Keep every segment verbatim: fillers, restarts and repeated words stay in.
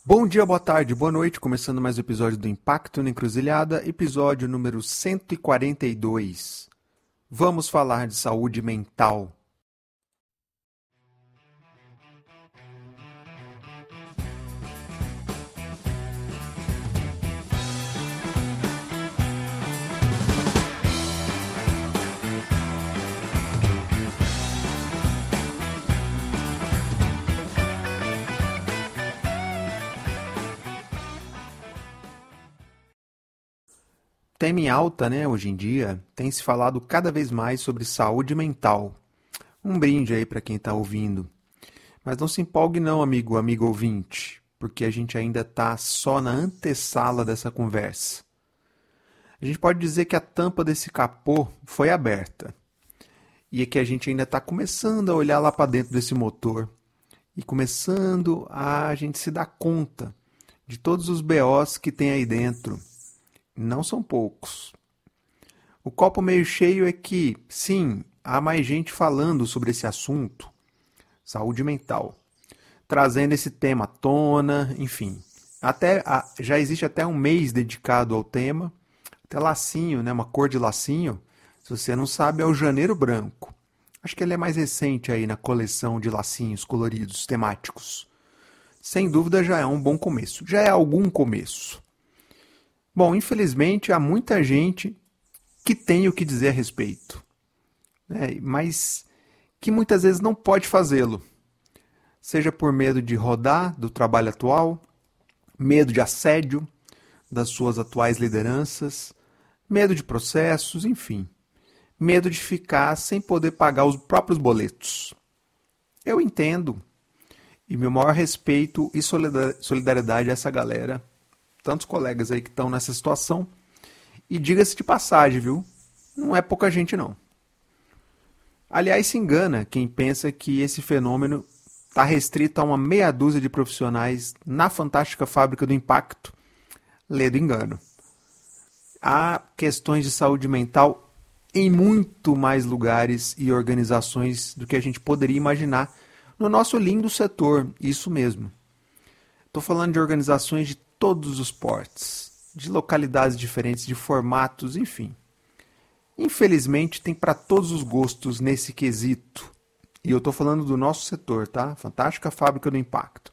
Bom dia, boa tarde, boa noite, começando mais um episódio do Impacto na Encruzilhada, episódio número cento e quarenta e dois. Vamos falar de saúde mental. Tema em alta, né, hoje em dia, tem se falado cada vez mais sobre saúde mental. Um brinde aí para quem está ouvindo. Mas não se empolgue não, amigo, amigo ouvinte, porque a gente ainda está só na antessala dessa conversa. A gente pode dizer que a tampa desse capô foi aberta. E é que a gente ainda está começando a olhar lá para dentro desse motor. E começando a gente se dar conta de todos os B Os que tem aí dentro. Não são poucos. O copo meio cheio é que, sim, há mais gente falando sobre esse assunto, saúde mental, trazendo esse tema à tona, enfim. Até, já existe até um mês dedicado ao tema, até lacinho, né, uma cor de lacinho, se você não sabe, é o Janeiro Branco. Acho que ele é mais recente aí na coleção de lacinhos coloridos, temáticos. Sem dúvida já é um bom começo, já é algum começo. Bom, infelizmente há muita gente que tem o que dizer a respeito, né? Mas que muitas vezes não pode fazê-lo, seja por medo de rodar do trabalho atual, medo de assédio das suas atuais lideranças, medo de processos, enfim, medo de ficar sem poder pagar os próprios boletos. Eu entendo, e meu maior respeito e solidariedade a essa galera, tantos colegas aí que estão nessa situação. E diga-se de passagem, viu? Não é pouca gente, não. Aliás, se engana quem pensa que esse fenômeno está restrito a uma meia dúzia de profissionais na fantástica fábrica do impacto. Lê do engano. Há questões de saúde mental em muito mais lugares e organizações do que a gente poderia imaginar no nosso lindo setor, isso mesmo. Estou falando de organizações de todos os portes, de localidades diferentes, de formatos, enfim. Infelizmente, tem para todos os gostos nesse quesito. E eu estou falando do nosso setor, tá? Fantástica fábrica do impacto.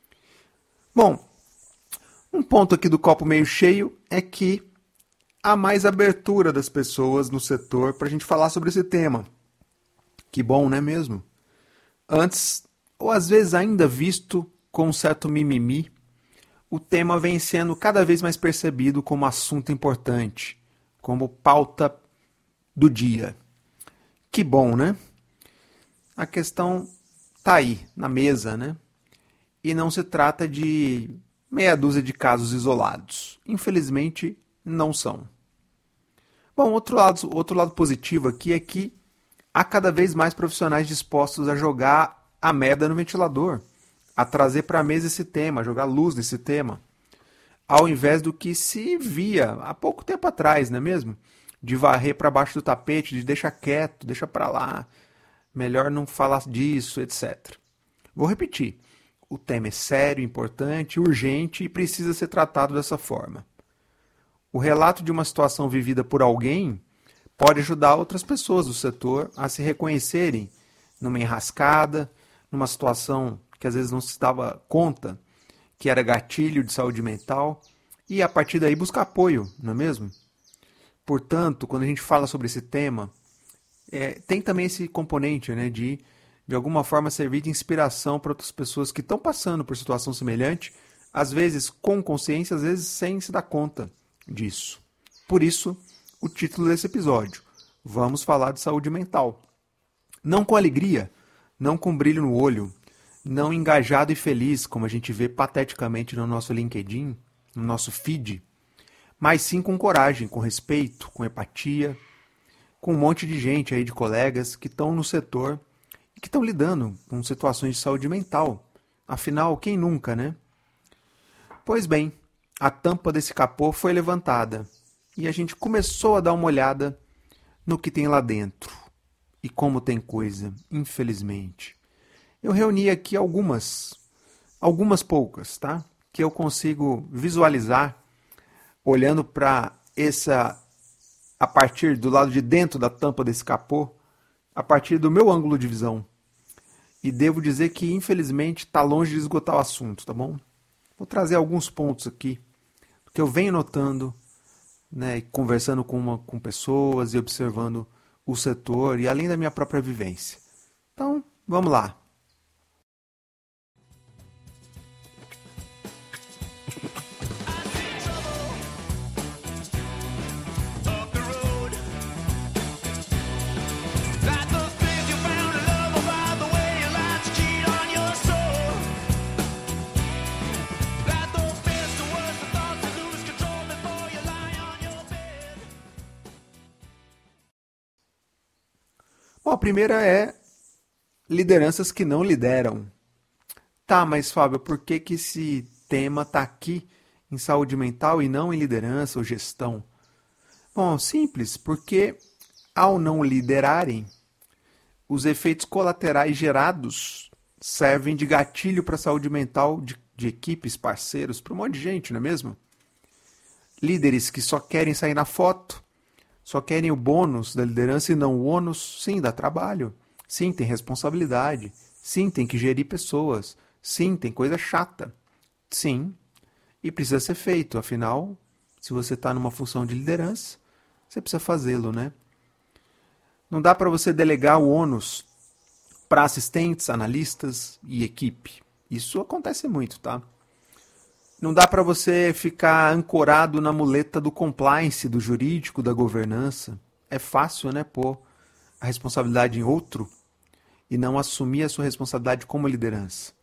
Bom, um ponto aqui do copo meio cheio é que há mais abertura das pessoas no setor para a gente falar sobre esse tema. Que bom, não é mesmo? Antes, ou às vezes ainda visto com um certo mimimi, o tema vem sendo cada vez mais percebido como assunto importante, como pauta do dia. Que bom, né? A questão está aí, na mesa, né? E não se trata de meia dúzia de casos isolados. Infelizmente, não são. Bom, outro lado, outro lado positivo aqui é que há cada vez mais profissionais dispostos a jogar a merda no ventilador, a trazer para a mesa esse tema, a jogar luz nesse tema, ao invés do que se via há pouco tempo atrás, não é mesmo? De varrer para baixo do tapete, de deixar quieto, deixa para lá, melhor não falar disso, etcétera. Vou repetir, o tema é sério, importante, urgente e precisa ser tratado dessa forma. O relato de uma situação vivida por alguém pode ajudar outras pessoas do setor a se reconhecerem numa enrascada, numa situação que às vezes não se dava conta, que era gatilho de saúde mental, e a partir daí buscar apoio, não é mesmo? Portanto, quando a gente fala sobre esse tema, é, tem também esse componente, né, de, de alguma forma, servir de inspiração para outras pessoas que estão passando por situação semelhante, às vezes com consciência, às vezes sem se dar conta disso. Por isso, o título desse episódio, vamos falar de saúde mental. Não com alegria, não com brilho no olho, não engajado e feliz, como a gente vê pateticamente no nosso LinkedIn, no nosso feed, mas sim com coragem, com respeito, com empatia, com um monte de gente aí, de colegas que estão no setor e que estão lidando com situações de saúde mental. Afinal, quem nunca, né? Pois bem, a tampa desse capô foi levantada e a gente começou a dar uma olhada no que tem lá dentro. E como tem coisa, infelizmente. Eu reuni aqui algumas, algumas poucas, tá? que eu consigo visualizar olhando para essa, a partir do lado de dentro da tampa desse capô, a partir do meu ângulo de visão. E devo dizer que, infelizmente, está longe de esgotar o assunto, tá bom? Vou trazer alguns pontos aqui que eu venho notando, né, conversando com, uma, com pessoas e observando o setor e além da minha própria vivência. Então, vamos lá. Bom, a primeira é lideranças que não lideram. Tá, mas Fábio, por que que esse tema está aqui em saúde mental e não em liderança ou gestão? Bom, simples, porque ao não liderarem, os efeitos colaterais gerados servem de gatilho para a saúde mental de, de equipes, parceiros, para um monte de gente, não é mesmo? Líderes que só querem sair na foto, só querem o bônus da liderança e não o ônus, sim, dá trabalho. Sim, tem responsabilidade. Sim, tem que gerir pessoas. Sim, tem coisa chata. Sim, e precisa ser feito. Afinal, se você está numa função de liderança, você precisa fazê-lo, né? Não dá para você delegar o ônus para assistentes, analistas e equipe. Isso acontece muito, tá? Não dá para você ficar ancorado na muleta do compliance, do jurídico, da governança. É fácil, né, pôr a responsabilidade em outro e não assumir a sua responsabilidade como liderança.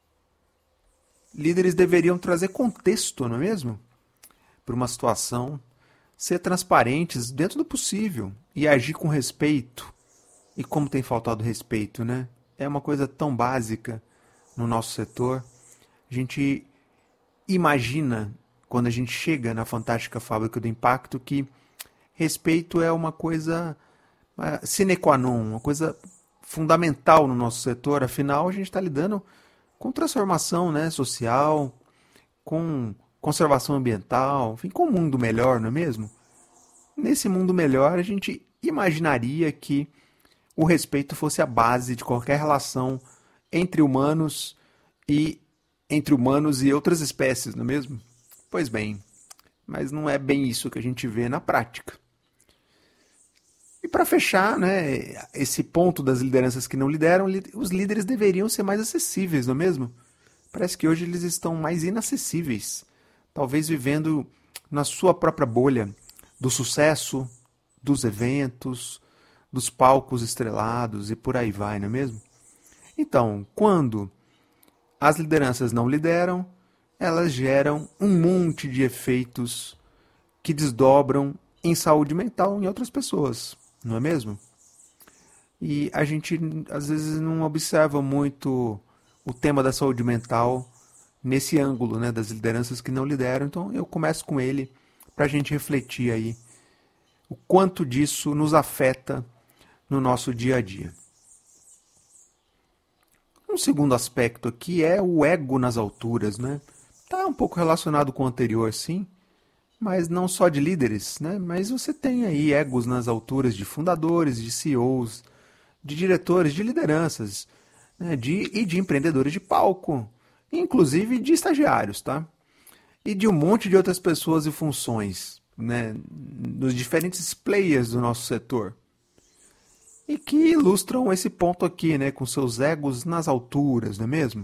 Líderes deveriam trazer contexto, não é mesmo? Para uma situação, ser transparentes dentro do possível e agir com respeito. E como tem faltado respeito, né? É uma coisa tão básica no nosso setor. A gente imagina, quando a gente chega na fantástica fábrica do impacto, que respeito é uma coisa sine qua non, uma coisa fundamental no nosso setor. Afinal, a gente está lidando com transformação, né, social, com conservação ambiental, enfim, com um mundo melhor, não é mesmo? Nesse mundo melhor, a gente imaginaria que o respeito fosse a base de qualquer relação entre humanos e entre humanos e outras espécies, não é mesmo? Pois bem, mas não é bem isso que a gente vê na prática. E para fechar, né, esse ponto das lideranças que não lideram, os líderes deveriam ser mais acessíveis, não é mesmo? Parece que hoje eles estão mais inacessíveis, talvez vivendo na sua própria bolha do sucesso, dos eventos, dos palcos estrelados e por aí vai, não é mesmo? Então, quando as lideranças não lideram, elas geram um monte de efeitos que desdobram em saúde mental em outras pessoas, não é mesmo? E a gente, às vezes, não observa muito o tema da saúde mental nesse ângulo, né, das lideranças que não lideram. Então, eu começo com ele para a gente refletir aí o quanto disso nos afeta no nosso dia a dia. Um segundo aspecto aqui é o ego nas alturas, né? Tá um pouco relacionado com o anterior, sim, mas não só de líderes, né? Mas você tem aí egos nas alturas de fundadores, de C E Os, de diretores, de lideranças, né? de, e de empreendedores de palco, inclusive de estagiários, tá? E de um monte de outras pessoas e funções, né? Nos diferentes players do nosso setor. E que ilustram esse ponto aqui, né, com seus egos nas alturas, não é mesmo?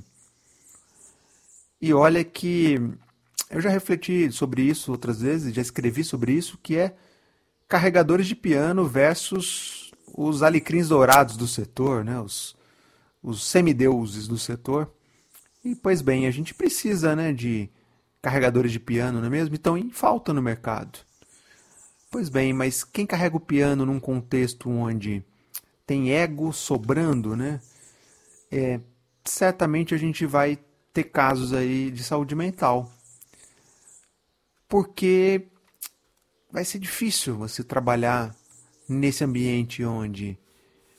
E olha que eu já refleti sobre isso outras vezes, já escrevi sobre isso, que é carregadores de piano versus os alecrins dourados do setor, né, os, os semideuses do setor. E, pois bem, a gente precisa, né, de carregadores de piano, não é mesmo? Então, em falta no mercado. Pois bem, mas quem carrega o piano num contexto onde tem ego sobrando, né? É, certamente a gente vai ter casos aí de saúde mental. Porque vai ser difícil você trabalhar nesse ambiente onde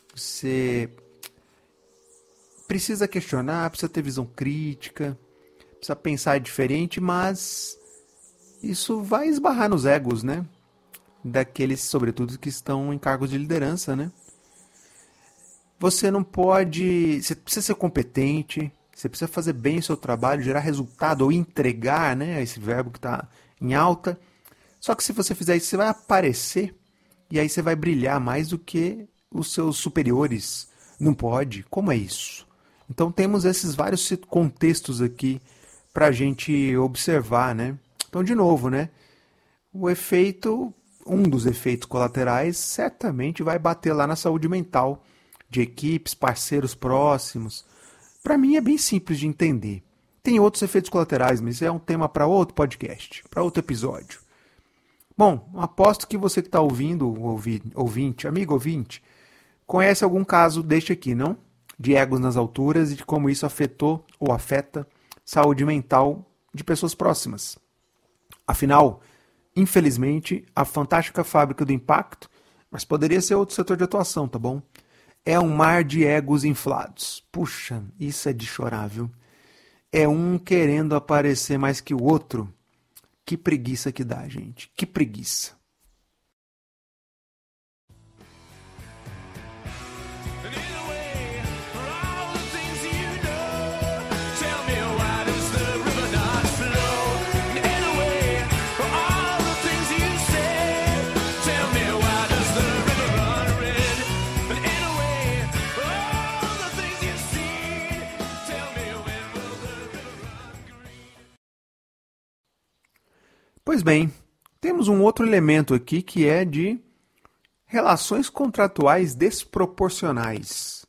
você precisa questionar, precisa ter visão crítica, precisa pensar diferente, mas isso vai esbarrar nos egos, né? Daqueles, sobretudo, que estão em cargos de liderança, né? Você não pode... Você precisa ser competente, você precisa fazer bem o seu trabalho, gerar resultado ou entregar, né? Esse verbo que está em alta. Só que se você fizer isso, você vai aparecer e aí você vai brilhar mais do que os seus superiores. Não pode? Como é isso? Então temos esses vários contextos aqui para a gente observar, né? Então, de novo, né? O efeito, um dos efeitos colaterais, certamente vai bater lá na saúde mental de equipes, parceiros próximos. Para mim é bem simples de entender. Tem outros efeitos colaterais, mas é um tema para outro podcast, para outro episódio. Bom, aposto que você que está ouvindo, ouvinte, amigo ouvinte, conhece algum caso deste aqui, não? De egos nas alturas e de como isso afetou ou afeta saúde mental de pessoas próximas. Afinal, infelizmente, a fantástica fábrica do impacto, mas poderia ser outro setor de atuação, tá bom? É um mar de egos inflados. Puxa, isso é de chorar, viu? É um querendo aparecer mais que o outro. Que preguiça que dá, gente. Que preguiça. Pois bem, temos um outro elemento aqui que é de relações contratuais desproporcionais.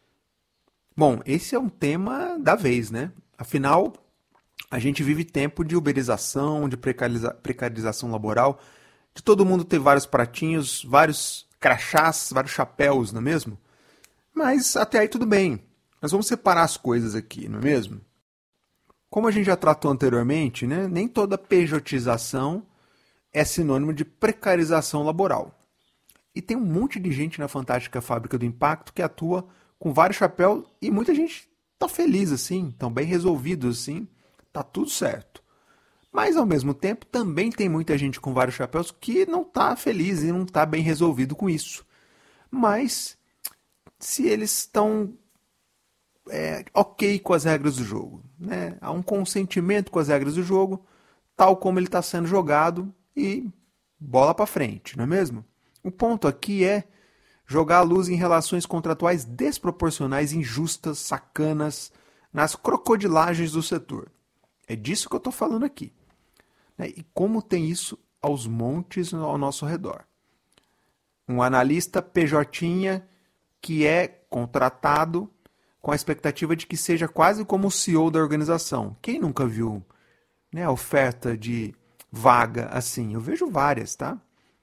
Bom, esse é um tema da vez, né? Afinal, a gente vive tempo de uberização, de precariza- precarização laboral, de todo mundo ter vários pratinhos, vários crachás, vários chapéus, não é mesmo? Mas até aí tudo bem. Nós vamos separar as coisas aqui, não é mesmo? Como a gente já tratou anteriormente, né, nem toda pejotização é sinônimo de precarização laboral. E tem um monte de gente na fantástica fábrica do impacto que atua com vários chapéus e muita gente está feliz assim, estão bem resolvidos assim, está tudo certo. Mas ao mesmo tempo também tem muita gente com vários chapéus que não está feliz e não está bem resolvido com isso. Mas se eles estão É, ok com as regras do jogo, né? Há um consentimento com as regras do jogo, tal como ele está sendo jogado e bola para frente, não é mesmo? O ponto aqui é jogar a luz em relações contratuais desproporcionais, injustas, sacanas, nas crocodilagens do setor. É disso que eu estou falando aqui. Né? E como tem isso aos montes ao nosso redor. Um analista P J que é contratado com a expectativa de que seja quase como o C E O da organização. Quem nunca viu, né, a oferta de vaga assim? Eu vejo várias, tá?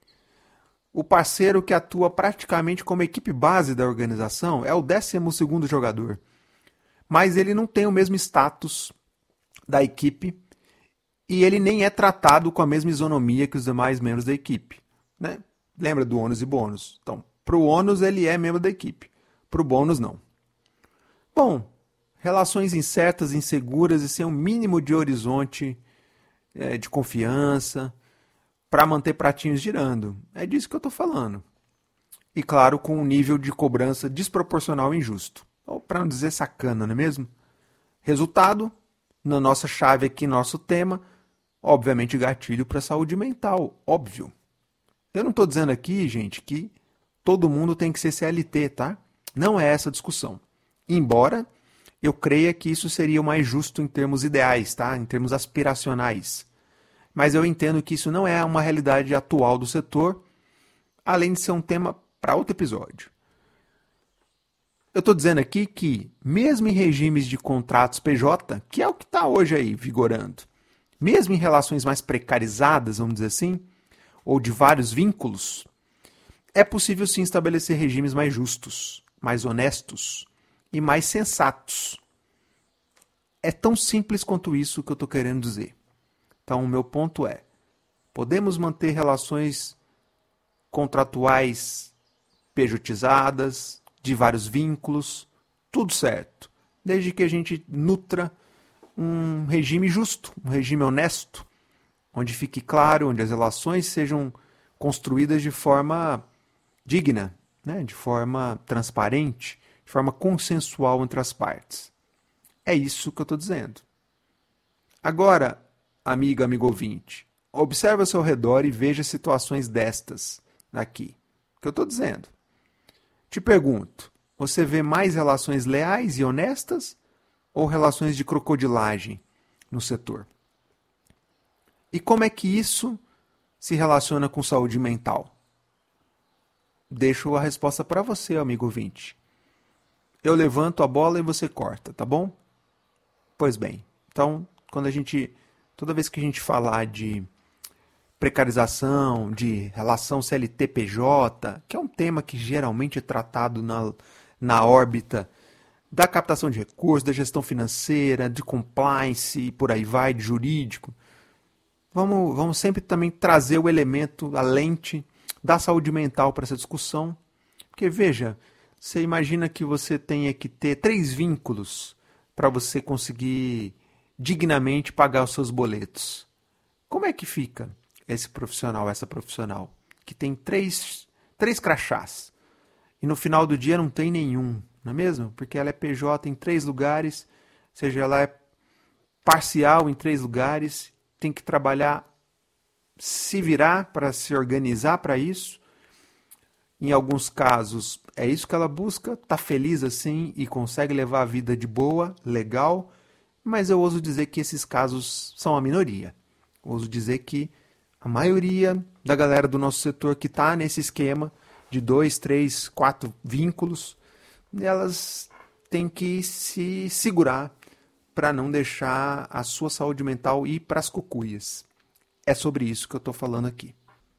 O parceiro que atua praticamente como equipe base da organização é o décimo segundo jogador. Mas ele não tem o mesmo status da equipe e ele nem é tratado com a mesma isonomia que os demais membros da equipe. Né? Lembra do ônus e bônus? Então, para o ônus ele é membro da equipe, para o bônus não. Bom, relações incertas, inseguras e sem um mínimo de horizonte é, de confiança para manter pratinhos girando. É disso que eu estou falando. E claro, com um nível de cobrança desproporcional e injusto. Ou para não dizer sacana, não é mesmo? Resultado, na nossa chave aqui, nosso tema, obviamente gatilho para a saúde mental, óbvio. Eu não estou dizendo aqui, gente, que todo mundo tem que ser C L T, tá? Não é essa a discussão. Embora eu creia que isso seria o mais justo em termos ideais, tá? Em termos aspiracionais. Mas eu entendo que isso não é uma realidade atual do setor, além de ser um tema para outro episódio. Eu estou dizendo aqui que, mesmo em regimes de contratos P J, que é o que está hoje aí vigorando, mesmo em relações mais precarizadas, vamos dizer assim, ou de vários vínculos, é possível sim estabelecer regimes mais justos, mais honestos, e mais sensatos. É tão simples quanto isso que eu estou querendo dizer. Então, o meu ponto é, podemos manter relações contratuais pejotizadas, de vários vínculos, tudo certo, desde que a gente nutra um regime justo, um regime honesto, onde fique claro, onde as relações sejam construídas de forma digna, né? De forma transparente, de forma consensual entre as partes. É isso que eu estou dizendo. Agora, amiga, amigo ouvinte, observe ao seu redor e veja situações destas aqui, que eu estou dizendo. Te pergunto, você vê mais relações leais e honestas ou relações de crocodilagem no setor? E como é que isso se relaciona com saúde mental? Deixo a resposta para você, amigo ouvinte. Eu levanto a bola e você corta, tá bom? Pois bem, então, quando a gente, toda vez que a gente falar de precarização, de relação C L T P J, que é um tema que geralmente é tratado na, na órbita da captação de recursos, da gestão financeira, de compliance e por aí vai, de jurídico, vamos, vamos sempre também trazer o elemento, a lente da saúde mental para essa discussão. Porque, veja, você imagina que você tenha que ter três vínculos para você conseguir dignamente pagar os seus boletos. Como é que fica esse profissional, essa profissional, que tem três, três crachás e no final do dia não tem nenhum, não é mesmo? Porque ela é P J em três lugares, ou seja, ela é parcial em três lugares, tem que trabalhar, se virar para se organizar para isso. Em alguns casos, é isso que ela busca, está feliz assim e consegue levar a vida de boa, legal, mas eu ouso dizer que esses casos são a minoria. Eu ouso dizer que a maioria da galera do nosso setor que está nesse esquema de dois, três, quatro vínculos, elas têm que se segurar para não deixar a sua saúde mental ir para as cucuias. É sobre isso que eu estou falando aqui.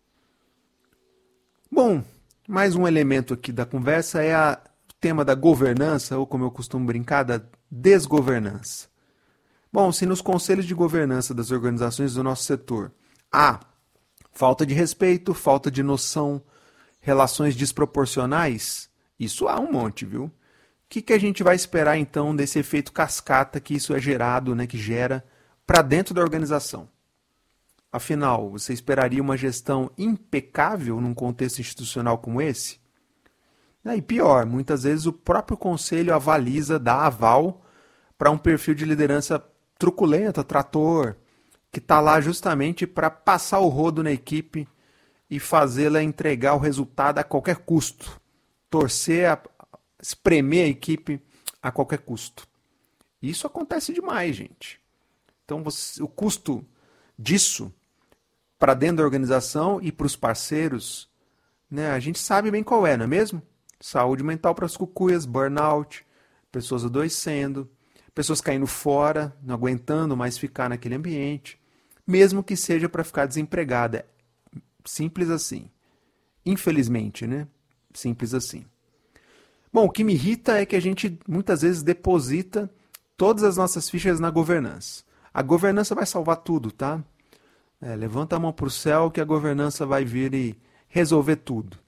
Bom, mais um elemento aqui da conversa é a, o tema da governança, ou como eu costumo brincar, da desgovernança. Bom, se nos conselhos de governança das organizações do nosso setor há falta de respeito, falta de noção, relações desproporcionais, isso há um monte, viu? O que, que a gente vai esperar então desse efeito cascata que isso é gerado, né, que gera para dentro da organização? Afinal, você esperaria uma gestão impecável num contexto institucional como esse? E pior, muitas vezes o próprio conselho avaliza, dá aval para um perfil de liderança truculenta, trator, que está lá justamente para passar o rodo na equipe e fazê-la entregar o resultado a qualquer custo. Torcer, a, espremer a equipe a qualquer custo. Isso acontece demais, gente. Então, você, o custo disso para dentro da organização e para os parceiros, né, a gente sabe bem qual é, não é mesmo? Saúde mental para as cucuias, burnout, pessoas adoecendo, pessoas caindo fora, não aguentando mais ficar naquele ambiente, mesmo que seja para ficar desempregada. Simples assim. Infelizmente, né? Simples assim. Bom, o que me irrita é que a gente muitas vezes deposita todas as nossas fichas na governança. A governança vai salvar tudo, tá? É, levanta a mão para o céu que a governança vai vir e resolver tudo.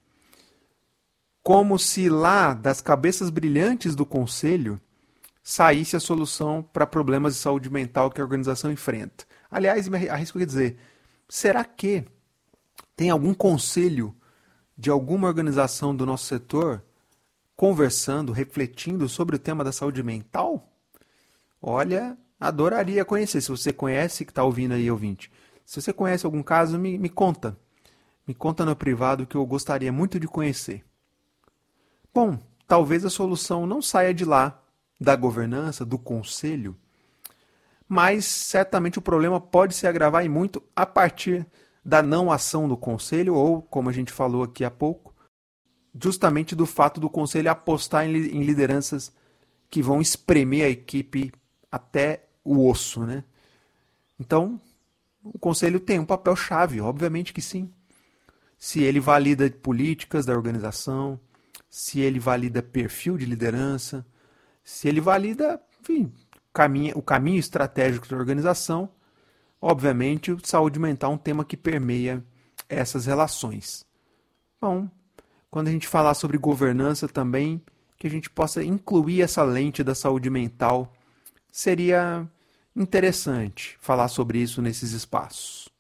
Como se lá das cabeças brilhantes do conselho saísse a solução para problemas de saúde mental que a organização enfrenta. Aliás, me arrisco a dizer, será que tem algum conselho de alguma organização do nosso setor conversando, refletindo sobre o tema da saúde mental? Olha, adoraria conhecer. Se você conhece, que está ouvindo aí, ouvinte, se você conhece algum caso, me, me conta. Me conta no privado que eu gostaria muito de conhecer. Bom, talvez a solução não saia de lá, da governança, do conselho, mas certamente o problema pode se agravar e muito a partir da não ação do conselho ou, como a gente falou aqui há pouco, justamente do fato do conselho apostar em, em lideranças que vão espremer a equipe até o osso, né? Então, o conselho tem um papel chave, obviamente que sim. Se ele valida políticas da organização, se ele valida perfil de liderança, se ele valida, enfim, caminho, o caminho estratégico da organização, obviamente, saúde mental é um tema que permeia essas relações. Bom, quando a gente falar sobre governança também, que a gente possa incluir essa lente da saúde mental, seria interessante falar sobre isso nesses espaços.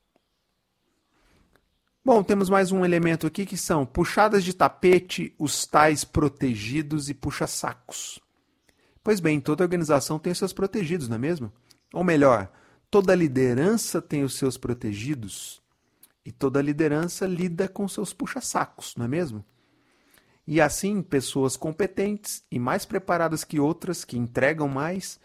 Bom, temos mais um elemento aqui que são puxadas de tapete, os tais protegidos e puxa-sacos. Pois bem, toda organização tem os seus protegidos, não é mesmo? Ou melhor, toda liderança tem os seus protegidos e toda liderança lida com seus puxa-sacos, não é mesmo? E assim, pessoas competentes e mais preparadas que outras, que entregam mais,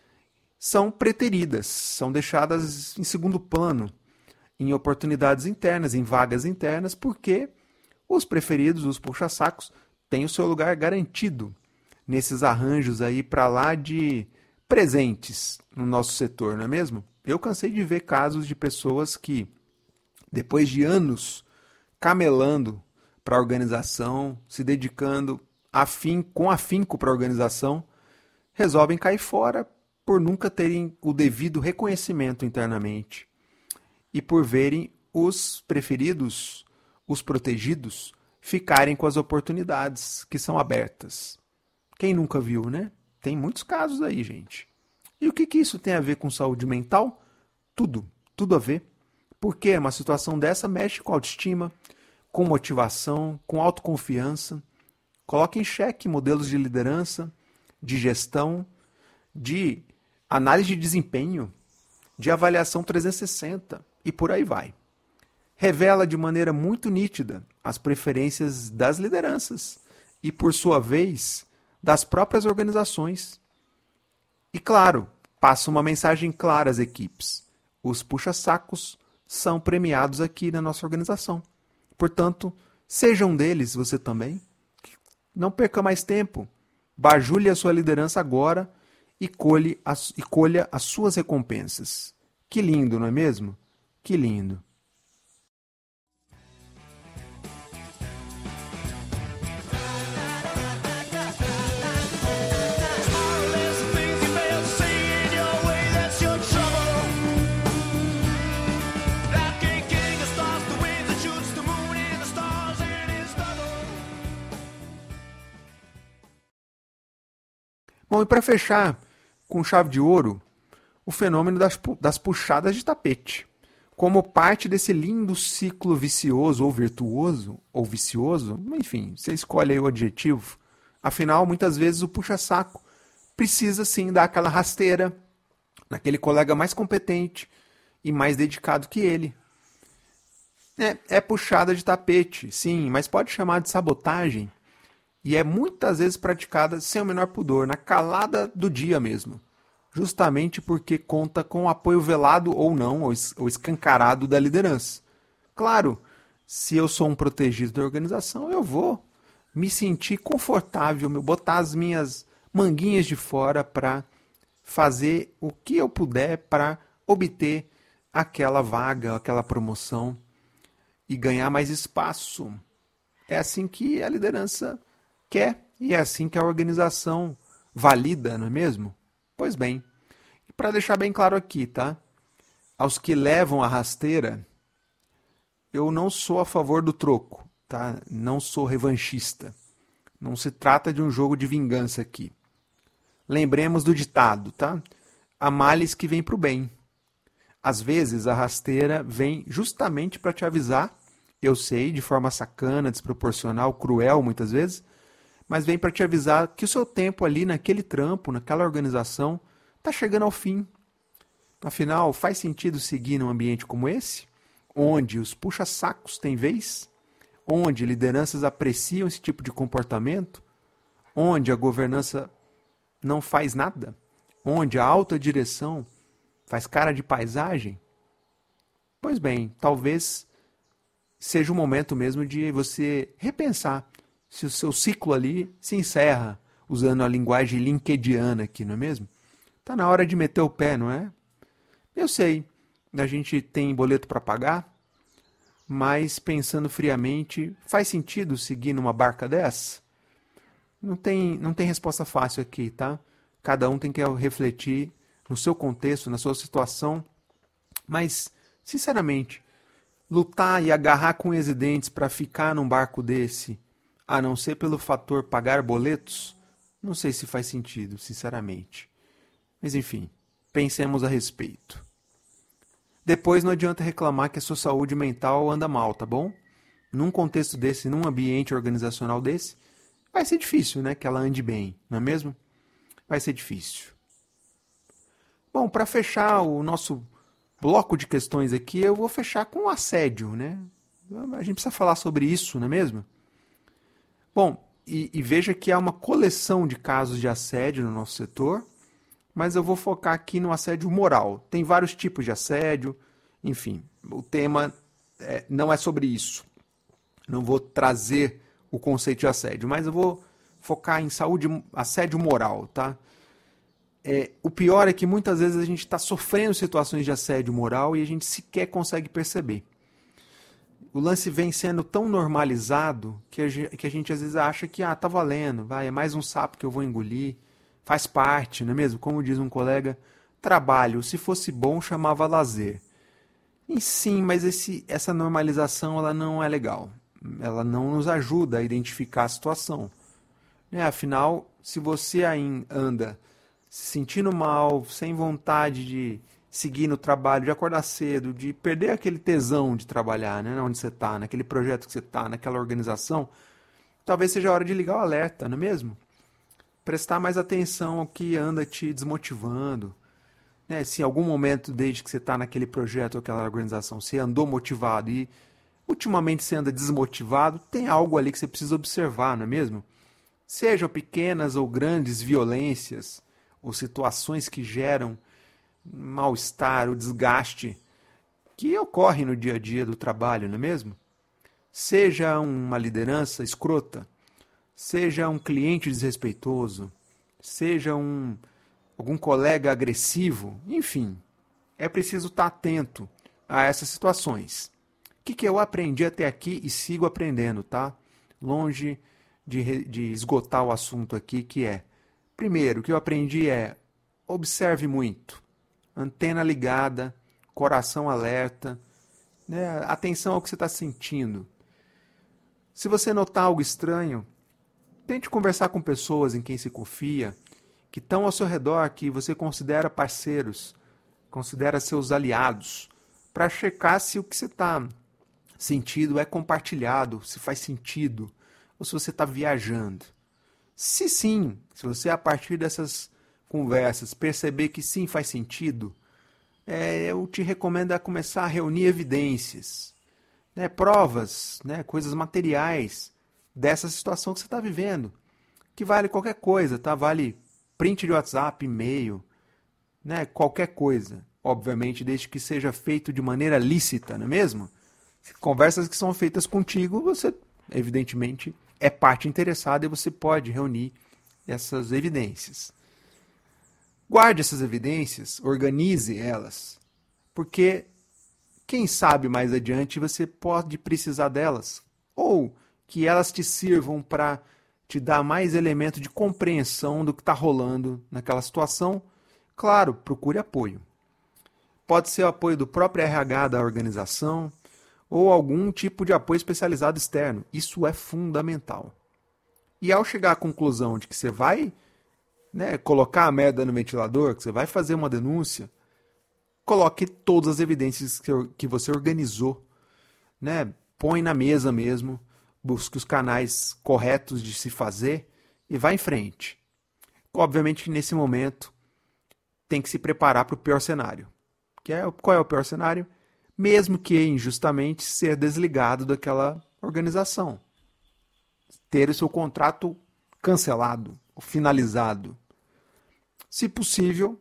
são preteridas, são deixadas em segundo plano, em oportunidades internas, em vagas internas, porque os preferidos, os puxa-sacos, têm o seu lugar garantido nesses arranjos aí para lá de presentes no nosso setor, não é mesmo? Eu cansei de ver casos de pessoas que, depois de anos camelando para a organização, se dedicando afim, com afinco para a organização, resolvem cair fora por nunca terem o devido reconhecimento internamente e por verem os preferidos, os protegidos, ficarem com as oportunidades que são abertas. Quem nunca viu, né? Tem muitos casos aí, gente. E o que, que isso tem a ver com saúde mental? Tudo, tudo a ver. Porque uma situação dessa mexe com autoestima, com motivação, com autoconfiança, coloca em xeque modelos de liderança, de gestão, de análise de desempenho, de avaliação trezentos e sessenta e por aí vai. Revela de maneira muito nítida as preferências das lideranças e, por sua vez, das próprias organizações. E, claro, passa uma mensagem clara às equipes. Os puxa-sacos são premiados aqui na nossa organização. Portanto, seja um deles você também. Não perca mais tempo. Bajule a sua liderança agora e colhe as, e colha as suas recompensas. Que lindo, não é mesmo? Que lindo. Bom, e para fechar com chave de ouro, o fenômeno das, das puxadas de tapete. Como parte desse lindo ciclo vicioso ou virtuoso, ou vicioso, enfim, você escolhe aí o adjetivo. Afinal, muitas vezes o puxa-saco precisa sim dar aquela rasteira naquele colega mais competente e mais dedicado que ele. É, é puxada de tapete, sim, mas pode chamar de sabotagem. E é muitas vezes praticada sem o menor pudor, na calada do dia mesmo. Justamente porque conta com o apoio velado ou não, ou escancarado da liderança. Claro, se eu sou um protegido da organização, eu vou me sentir confortável, botar as minhas manguinhas de fora para fazer o que eu puder para obter aquela vaga, aquela promoção e ganhar mais espaço. É assim que a liderança quer e é assim que a organização valida, não é mesmo? Pois bem, e para deixar bem claro aqui, tá? Aos que levam a rasteira, eu não sou a favor do troco, tá? Não sou revanchista. Não se trata de um jogo de vingança aqui. Lembremos do ditado, tá? Há males que vêm para o bem. Às vezes a rasteira vem justamente para te avisar, eu sei, de forma sacana, desproporcional, cruel muitas vezes, mas vem para te avisar que o seu tempo ali naquele trampo, naquela organização, está chegando ao fim. Afinal, faz sentido seguir num ambiente como esse, onde os puxa-sacos têm vez, onde lideranças apreciam esse tipo de comportamento, onde a governança não faz nada, onde a alta direção faz cara de paisagem? Pois bem, talvez seja o momento mesmo de você repensar se o seu ciclo ali se encerra, usando a linguagem linkediana aqui, não é mesmo? Está na hora de meter o pé, não é? Eu sei, a gente tem boleto para pagar, mas pensando friamente, faz sentido seguir numa barca dessa? Não tem, não tem resposta fácil aqui, tá? Cada um tem que refletir no seu contexto, na sua situação, mas, sinceramente, lutar e agarrar com unhas e dentes para ficar num barco desse, a não ser pelo fator pagar boletos, não sei se faz sentido, sinceramente. Mas enfim, Pensemos a respeito. Depois não adianta reclamar que a sua saúde mental anda mal, tá bom? Num contexto desse, num ambiente organizacional desse, vai ser difícil, né, que ela ande bem, não é mesmo? Vai ser difícil. Bom, para fechar o nosso bloco de questões aqui, eu vou fechar com o assédio, né? A gente precisa falar sobre isso, não é mesmo? Bom, e, e veja que há uma coleção de casos de assédio no nosso setor, mas eu vou focar aqui no assédio moral. Tem vários tipos de assédio, enfim, o tema é, não é sobre isso. Não vou trazer o conceito de assédio, mas eu vou focar em saúde, assédio moral, tá? É, o pior é que muitas vezes a gente está sofrendo situações de assédio moral e a gente sequer consegue perceber. O lance vem sendo tão normalizado que a gente, que a gente às vezes acha que ah, tá valendo, vai, é mais um sapo que eu vou engolir, faz parte, não é mesmo? Como diz um colega, trabalho, se fosse bom, chamava lazer. E sim, mas esse, essa normalização ela não é legal. Ela não nos ajuda a identificar a situação. É, afinal, se você aí anda se sentindo mal, sem vontade de seguir no trabalho, de acordar cedo, de perder aquele tesão de trabalhar, né, onde você está, naquele projeto que você está, naquela organização, talvez seja a hora de ligar o alerta, não é mesmo? Prestar mais atenção ao que anda te desmotivando. Né? Se em algum momento, desde que você está naquele projeto ou aquela organização, você andou motivado e ultimamente você anda desmotivado, tem algo ali que você precisa observar, não é mesmo? Sejam pequenas ou grandes violências ou situações que geram mal-estar, o desgaste que ocorre no dia a dia do trabalho, não é mesmo? Seja uma liderança escrota, seja um cliente desrespeitoso, seja um, algum colega agressivo, enfim, é preciso estar atento a essas situações. O que, que eu aprendi até aqui e sigo aprendendo, tá? Longe de, de esgotar o assunto aqui, que é, primeiro, o que eu aprendi é, observe muito, antena ligada, coração alerta, né? Atenção ao que você está sentindo. Se você notar algo estranho, tente conversar com pessoas em quem se confia, que estão ao seu redor, que você considera parceiros, considera seus aliados, para checar se o que você está sentindo é compartilhado, se faz sentido, ou se você está viajando. Se sim, se você a partir dessas conversas perceber que sim faz sentido, é, eu te recomendo a começar a reunir evidências, né, provas, né, coisas materiais dessa situação que você está vivendo, que vale qualquer coisa, tá? Vale print de WhatsApp, e-mail, né, qualquer coisa, obviamente desde que seja feito de maneira lícita, não é mesmo? Conversas que são feitas contigo, você evidentemente é parte interessada e você pode reunir essas evidências. Guarde essas evidências, organize elas, porque quem sabe mais adiante você pode precisar delas, ou que elas te sirvam para te dar mais elemento de compreensão do que está rolando naquela situação. Claro, procure apoio. Pode ser o apoio do próprio R H da organização, ou algum tipo de apoio especializado externo. Isso é fundamental. E ao chegar à conclusão de que você vai, né, colocar a merda no ventilador, que você vai fazer uma denúncia, coloque todas as evidências que, que você organizou, né, põe na mesa mesmo, busque os canais corretos de se fazer e vá em frente. Obviamente que nesse momento tem que se preparar para o pior cenário. Que é, qual é o pior cenário? Mesmo que injustamente ser desligado daquela organização. Ter o seu contrato cancelado, finalizado. Se possível,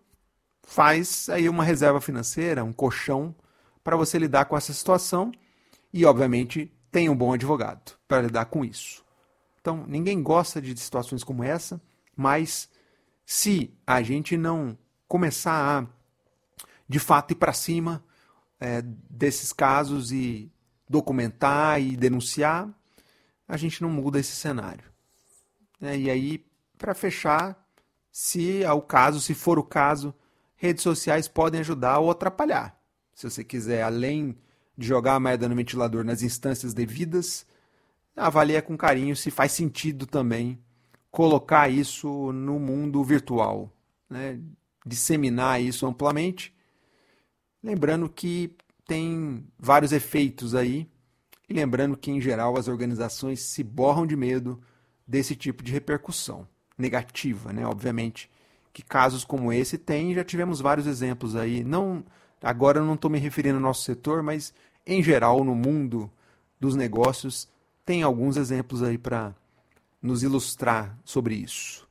faz aí uma reserva financeira, um colchão, para você lidar com essa situação e, obviamente, tenha um bom advogado para lidar com isso. Então, ninguém gosta de situações como essa, mas se a gente não começar a, de fato, ir para cima é, desses casos e documentar e denunciar, a gente não muda esse cenário. É, e aí, para fechar, se é o caso, se for o caso, redes sociais podem ajudar ou atrapalhar. Se você quiser, além de jogar a merda no ventilador nas instâncias devidas, avalie com carinho se faz sentido também colocar isso no mundo virtual, né? disseminar isso amplamente. Lembrando que tem vários efeitos aí, e lembrando que, em geral, as organizações se borram de medo desse tipo de repercussão negativa, né? Obviamente que casos como esse tem, já tivemos vários exemplos aí. Não, agora eu não estou me referindo ao nosso setor, mas em geral no mundo dos negócios tem alguns exemplos aí para nos ilustrar sobre isso.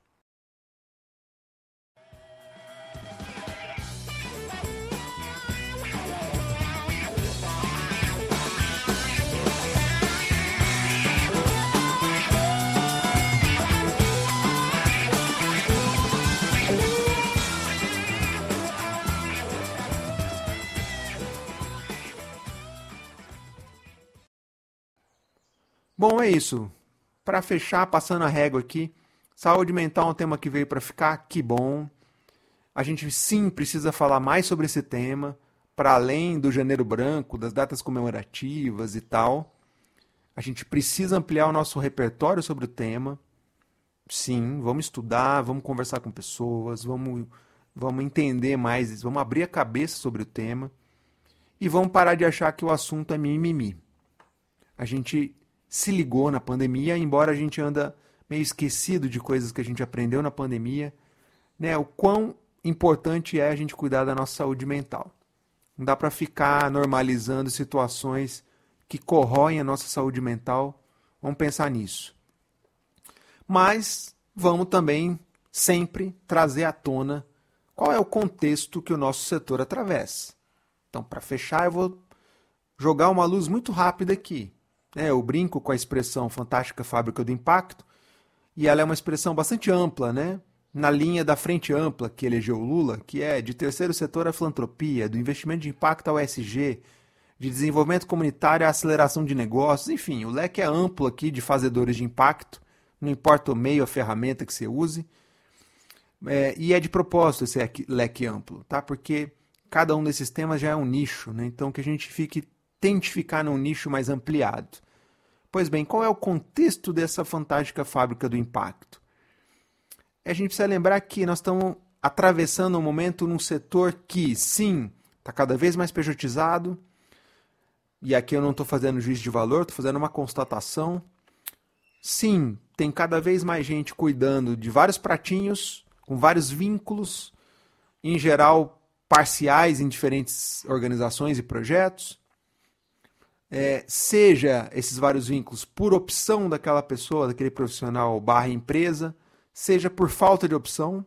Bom, é isso. Para fechar, passando a régua aqui, saúde mental é um tema que veio para ficar, que bom. A gente sim precisa falar mais sobre esse tema, para além do Janeiro Branco, das datas comemorativas e tal. A gente precisa ampliar o nosso repertório sobre o tema. Sim, vamos estudar, vamos conversar com pessoas, vamos, vamos entender mais, vamos abrir a cabeça sobre o tema e vamos parar de achar que o assunto é mimimi. A gente se ligou na pandemia, embora a gente anda meio esquecido de coisas que a gente aprendeu na pandemia, né? O quão importante é a gente cuidar da nossa saúde mental. Não dá para ficar normalizando situações que corroem a nossa saúde mental. Vamos pensar nisso. Mas vamos também sempre trazer à tona qual é o contexto que o nosso setor atravessa. Então, para fechar, eu vou jogar uma luz muito rápida aqui. É, eu brinco com a expressão fantástica fábrica do impacto, e ela é uma expressão bastante ampla, né? Na linha da frente ampla que elegeu o Lula, que é de terceiro setor à filantropia, do investimento de impacto ao E S G, de desenvolvimento comunitário à aceleração de negócios, enfim, o leque é amplo aqui de fazedores de impacto, não importa o meio, a ferramenta que você use, é, e é de propósito esse leque amplo, tá? Porque cada um desses temas já é um nicho, né? Então que a gente fique, tente ficar num nicho mais ampliado. Pois bem, qual é o contexto dessa fantástica fábrica do impacto? A gente precisa lembrar que nós estamos atravessando um momento num setor que, sim, está cada vez mais pejotizado, e aqui eu não estou fazendo juízo de valor, estou fazendo uma constatação. Sim, tem cada vez mais gente cuidando de vários pratinhos, com vários vínculos, em geral parciais em diferentes organizações e projetos. É, seja esses vários vínculos por opção daquela pessoa, daquele profissional barra empresa, seja por falta de opção.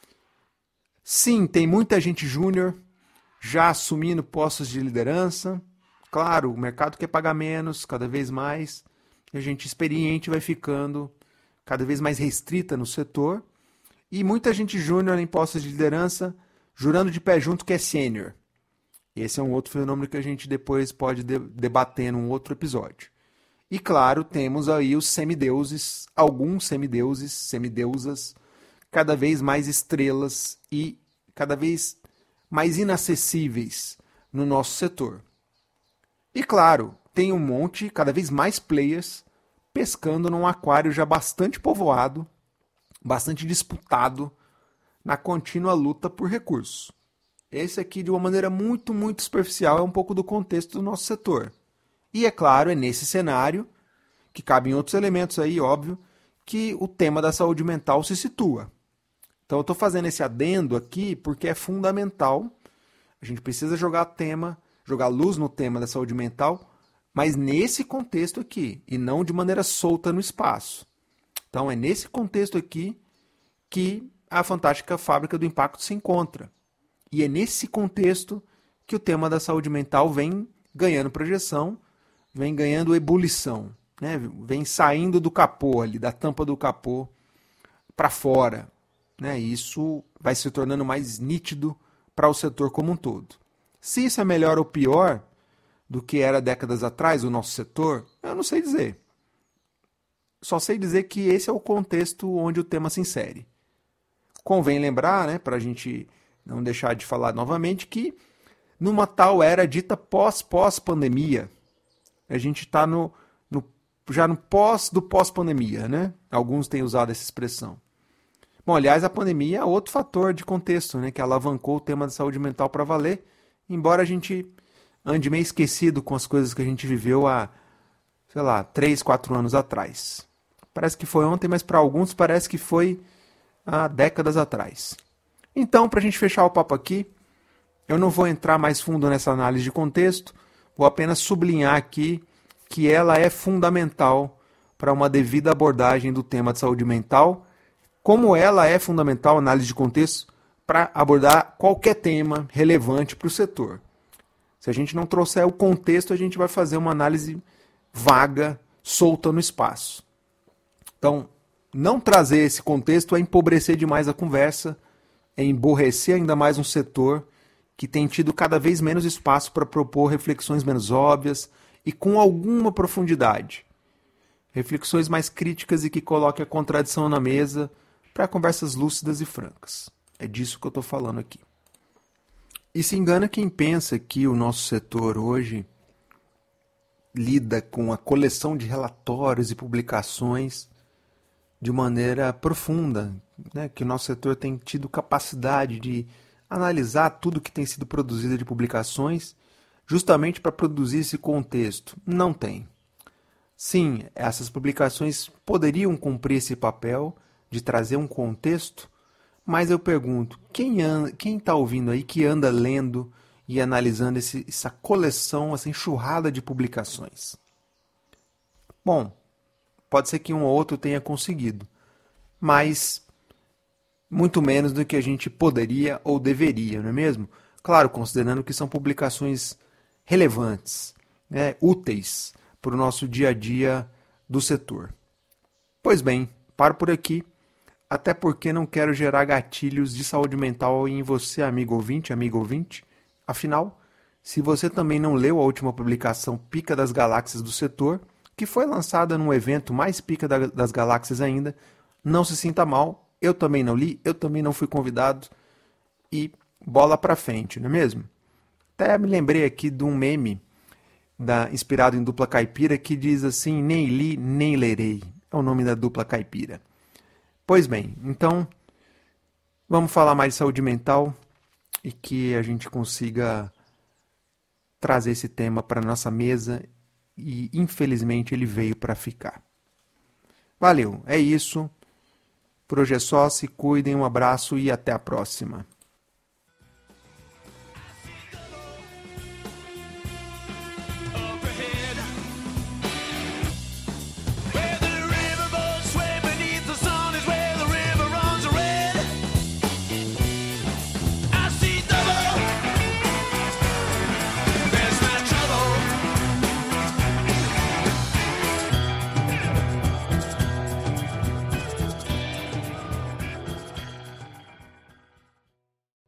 Sim, tem muita gente júnior já assumindo postos de liderança. Claro, o mercado quer pagar menos, cada vez mais. E a gente experiente vai ficando cada vez mais restrita no setor. E muita gente júnior em postos de liderança, jurando de pé junto que é sênior. Esse é um outro fenômeno que a gente depois pode debater num outro episódio. E claro, temos aí os semideuses, alguns semideuses, semideusas, cada vez mais estrelas e cada vez mais inacessíveis no nosso setor. E claro, tem um monte, cada vez mais players, pescando num aquário já bastante povoado, bastante disputado, na contínua luta por recursos. Esse aqui, de uma maneira muito, muito superficial, é um pouco do contexto do nosso setor. E, é claro, é nesse cenário, que cabem outros elementos aí, óbvio, que o tema da saúde mental se situa. Então, eu estou fazendo esse adendo aqui porque é fundamental. A gente precisa jogar tema, jogar luz no tema da saúde mental, mas nesse contexto aqui, e não de maneira solta no espaço. Então, é nesse contexto aqui que a fantástica fábrica do impacto se encontra. E é nesse contexto que o tema da saúde mental vem ganhando projeção, vem ganhando ebulição, né? Vem saindo do capô ali, da tampa do capô para fora. Né? E isso vai se tornando mais nítido para o setor como um todo. Se isso é melhor ou pior do que era décadas atrás o nosso setor, eu não sei dizer. Só sei dizer que esse é o contexto onde o tema se insere. Convém lembrar, né, para a gente não deixar de falar novamente, que numa tal era dita pós-pós-pandemia, a gente está no, no, já no pós do pós-pandemia, né? Alguns têm usado essa expressão. Bom, aliás, a pandemia é outro fator de contexto, né, que alavancou o tema da saúde mental para valer, embora a gente ande meio esquecido com as coisas que a gente viveu há, sei lá, três, quatro anos atrás. Parece que foi ontem, mas para alguns parece que foi há décadas atrás. Então, para a gente fechar o papo aqui, eu não vou entrar mais fundo nessa análise de contexto, vou apenas sublinhar aqui que ela é fundamental para uma devida abordagem do tema de saúde mental, como ela é fundamental, análise de contexto, para abordar qualquer tema relevante para o setor. Se a gente não trouxer o contexto, a gente vai fazer uma análise vaga, solta no espaço. Então, não trazer esse contexto é empobrecer demais a conversa, é emborrecer ainda mais um setor que tem tido cada vez menos espaço para propor reflexões menos óbvias e com alguma profundidade. Reflexões mais críticas e que coloquem a contradição na mesa para conversas lúcidas e francas. É disso que eu estou falando aqui. E se engana quem pensa que o nosso setor hoje lida com a coleção de relatórios e publicações de maneira profunda, né? Que o nosso setor tem tido capacidade de analisar tudo que tem sido produzido de publicações justamente para produzir esse contexto. Não tem. Sim, essas publicações poderiam cumprir esse papel de trazer um contexto, mas eu pergunto, quem anda, quem está ouvindo aí que anda lendo e analisando esse, essa coleção, essa enxurrada de publicações? Bom, pode ser que um ou outro tenha conseguido, mas muito menos do que a gente poderia ou deveria, não é mesmo? Claro, considerando que são publicações relevantes, né, úteis para o nosso dia a dia do setor. Pois bem, paro por aqui, até porque não quero gerar gatilhos de saúde mental em você, amigo ouvinte, amigo ouvinte. Afinal, se você também não leu a última publicação Pica das Galáxias do setor, que foi lançada num evento mais pica das galáxias ainda, não se sinta mal, eu também não li, eu também não fui convidado e bola pra frente, não é mesmo? Até me lembrei aqui de um meme da, inspirado em Dupla Caipira que diz assim, nem li, nem lerei. É o nome da Dupla Caipira. Pois bem, então vamos falar mais de saúde mental e que a gente consiga trazer esse tema para nossa mesa e infelizmente ele veio para ficar. Valeu, é isso. Por hoje é só, se cuidem, um abraço e até a próxima.